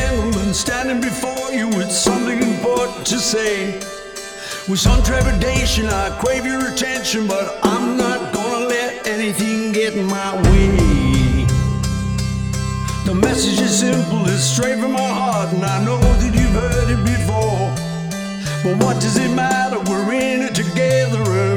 gentleman standing before you with something important to say. With some trepidation I crave your attention, but I'm not gonna let anything get in my way. The message is simple, it's straight from my heart, and I know that you've heard it before. But what does it matter, we're in it together.